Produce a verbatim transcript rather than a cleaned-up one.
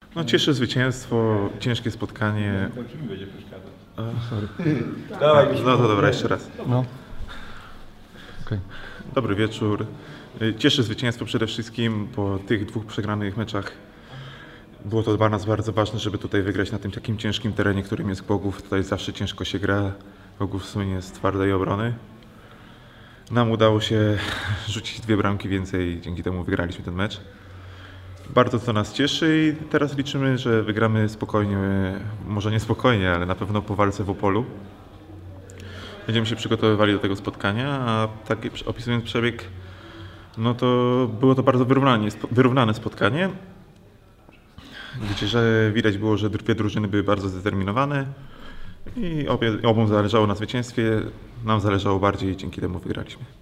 No cieszy zwycięstwo, ciężkie spotkanie. Mi będzie przeszkadzać. Dawaj, no to dobra, jeszcze raz. No. Okay. Dobry wieczór. Cieszy zwycięstwo przede wszystkim po tych dwóch przegranych meczach. Było to dla nas bardzo ważne, żeby tutaj wygrać na tym takim ciężkim terenie, którym jest Głogów. Tutaj zawsze ciężko się gra. Głogów słynie z twardej obrony. Nam udało się rzucić dwie bramki więcej, dzięki temu wygraliśmy ten mecz. Bardzo to nas cieszy i teraz liczymy, że wygramy spokojnie, może nie spokojnie, ale na pewno po walce w Opolu. Będziemy się przygotowywali do tego spotkania, a tak opisując przebieg, no to było to bardzo wyrównane, wyrównane spotkanie, gdzie że widać było, że dwie drużyny były bardzo zdeterminowane i obie, obu zależało na zwycięstwie, nam zależało bardziej i dzięki temu wygraliśmy.